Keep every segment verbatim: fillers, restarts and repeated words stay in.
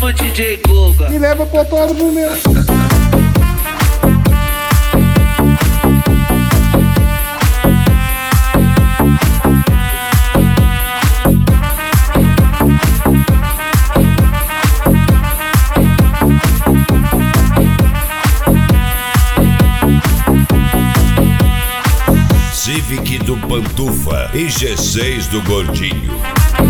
no D J Guga. Me leva pro autódromo meu. Civic do Pantufa e G seis do Gordinho.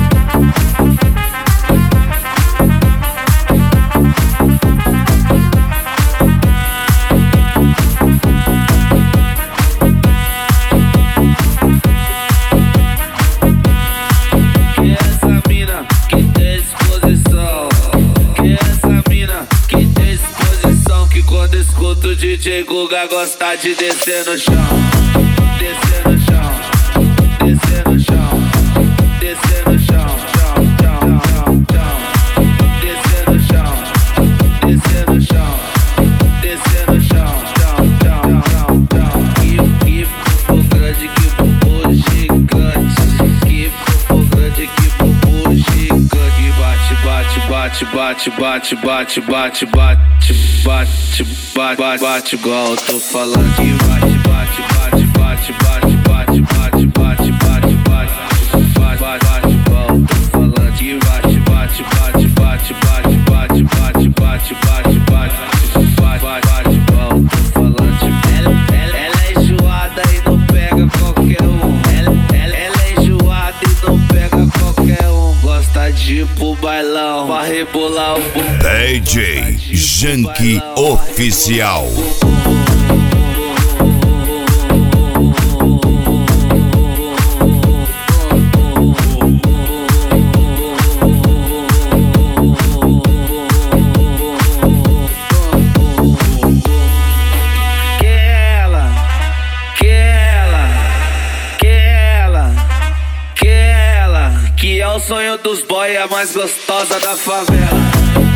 Que essa mina que tem disposição, que essa mina que tem disposição, que quando escuta o D J Guga gosta de descer no chão. Descer no chão, descer no chão, descer no chão, chão, chão, chão, chão. Descer no chão, descer no chão, descer no chão, chão, chão, chão, chão. Que que bumbum grande, que bumbum gigante, que bumbum grande, que bumbum gigante. Bate, bate, bate, bate, bate, bate, bate, bate, bate, bate, bate, bate, igual eu tô falando. Que bate, bate, bate, bate, bate, bate, bate, bate, bate, bate, bate, bate, bate, igual eu tô falando. Que bate, bate, bate, bate, bate, bate, bate, bate, bate, bate, bate, bate, igual eu tô falando. Ela, ela, ela é enjoada e não pega qualquer um. Ela, ela, ela é enjoada e não pega qualquer um. Gosta de ir pro bailão, pra rebolar o bumbum. D J Janky Oficial. Que é o sonho dos boy, a mais gostosa da favela.